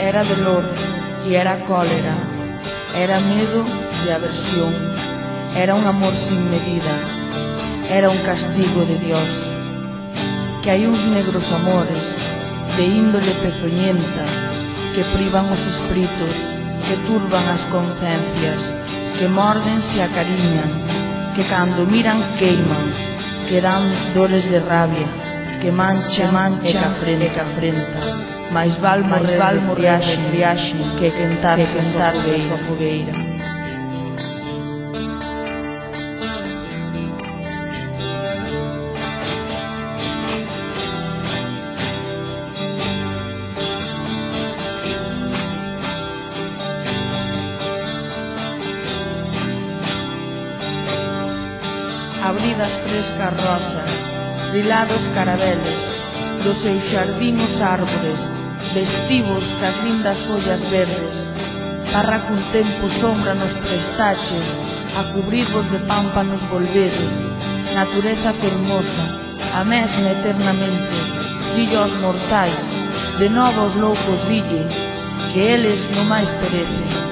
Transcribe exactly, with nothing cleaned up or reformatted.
era dolor e era cólera, era medo e aversión, era un amor sin medida, era un castigo de Dios. Que hai uns negros amores de índole pezoñenta que privan os espíritus, que turban as conciencias, que morden se acariñan, que cando miran queiman, que dan dores de rabia, que mancha, mancha e que afrenta. Mais val morrer de friaxe que quentarse a fogueira. Abridas frescas rosas, rilados carabeles, do seu xardín os árbores, vestivos cas lindas follas verdes, parra cun tempo sombra nos prestaches, a cubrirvos de pámpanos volvedes, natureza fermosa, a mesma eternamente, dille aos mortais, de novo aos loucos dille, que eles non máis perecen.